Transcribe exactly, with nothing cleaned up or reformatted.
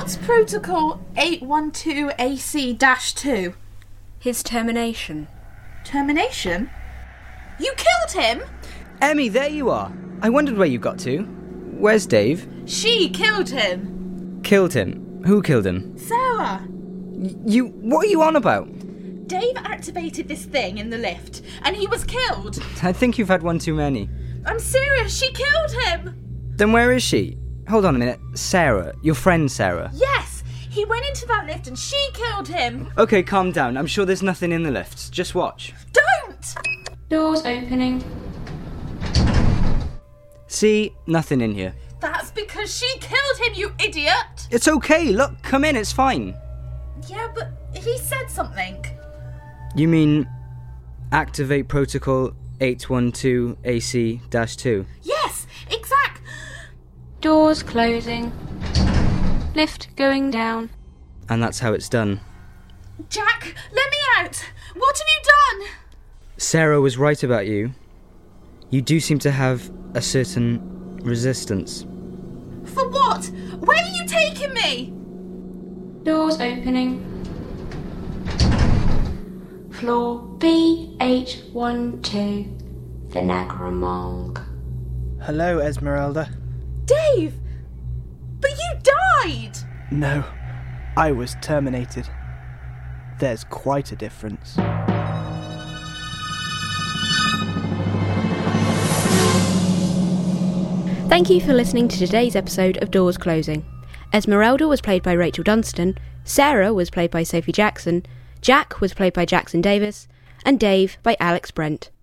What's Protocol eight one two A C two? His termination. Termination? You killed him? Emmy, there you are. I wondered where you got to. Where's Dave? She killed him. Killed him? Who killed him? Sarah. Y- you... What are you on about? Dave activated this thing in the lift, and he was killed. I think you've had one too many. I'm serious, she killed him. Then where is she? Hold on a minute. Sarah. Your friend Sarah. Yes, he went into that lift and she killed him. Okay, calm down. I'm sure there's nothing in the lifts. Just watch. Don't! Doors opening. See? Nothing in here. That's because she killed him, you idiot! It's okay. Look, come in. It's fine. Yeah, but he said something. You mean activate protocol eight one two A C two? Yes, exact. Doors closing. Lift going down. And that's how it's done. Jack, let me out. What have you done? Sarah was right about you. You do seem to have a certain resistance. For what? Where are you taking me? Doors opening. Floor B H one two. Vinagramong. Hello, Esmeralda. Dave! But you died! No, I was terminated. There's quite a difference. Thank you for listening to today's episode of Doors Closing. Esmeralda was played by Rachel Dunstan, Sarah was played by Sophie Jackson, Jack was played by Jackson Davis, and Dave by Alex Brent.